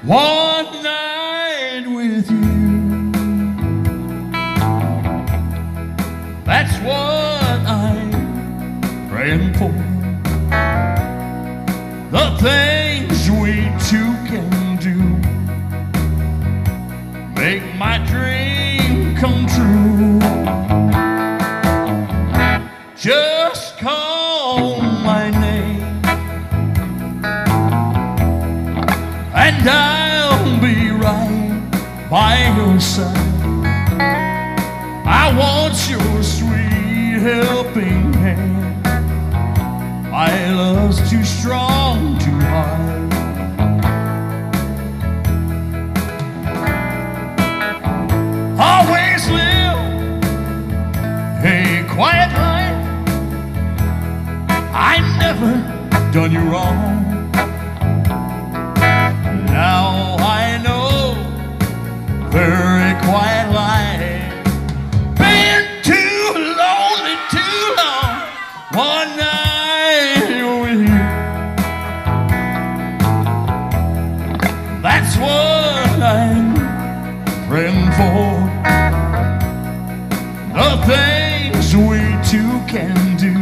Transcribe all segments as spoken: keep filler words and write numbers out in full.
one night with you. That's what I'm praying for. The things we two can do make my dream come true. Just call my name and I'll be right by your side. I want your sweet helping hand. My love's too strong to hide. Always live a quiet life. I never done you wrong. Now I know very quiet life. Been too lonely too long. One night with you. That's what I'm praying for. The things we two can do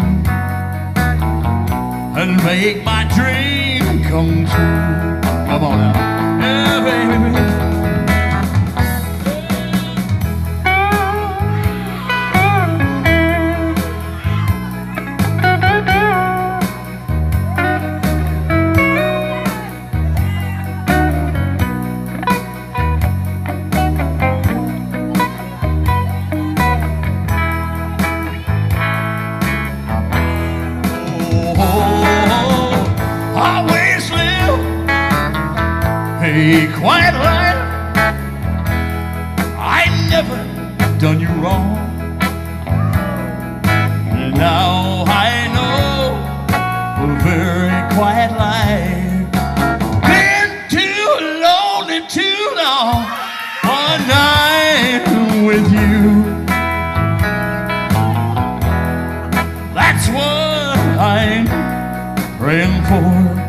and make my dream come true. Come on now. Yeah, baby. Always live a quiet life. I never done you wrong. Now I know a very quiet life. Been too lonely too long. One night with you. That's what I'm praying for.